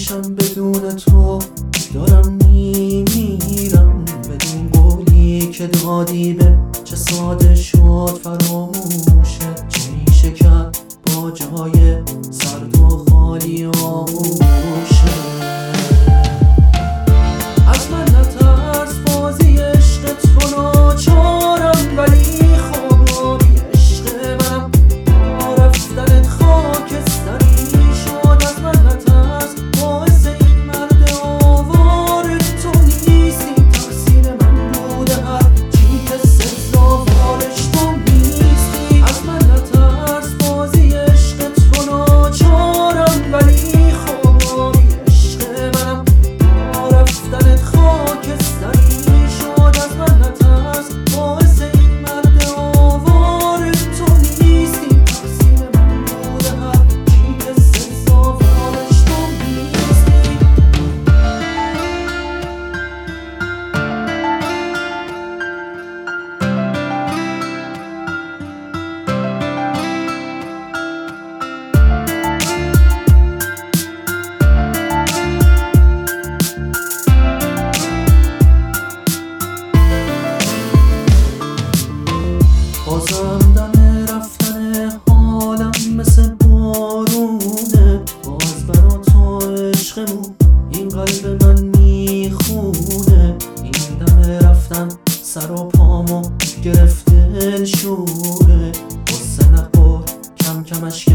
میشم بدون تو، دارم میمیرم بدون قولی که دادی. به چه ساده شد فراموشه، چه میشه کرد با جای سرد و خالی آغوشه. از من نترس بازی عشق تو ناچارم، ولی خوابی عشق منم با رفتنت خاکستری شد. از من نترس باعث این مرد آوار تو نیستی، تقصیر من بوده هر چی که سزاوارش تو نیستی. از من نترس بازی عشق تو ناچارم، ولی خوابی عشق منم با رفتنت خاکستری شد. از من نترس باعث این مرد آوار تو نیستی، تقصیر من بوده هر چی که سزاوارش تو نیستی. بازم دم رفتن حالم مثل بارونه، باز برا تو عشقمون این قلب من میخونه. این دم رفتن سر و پامو گرفته شوره، غصه نخور کم کمش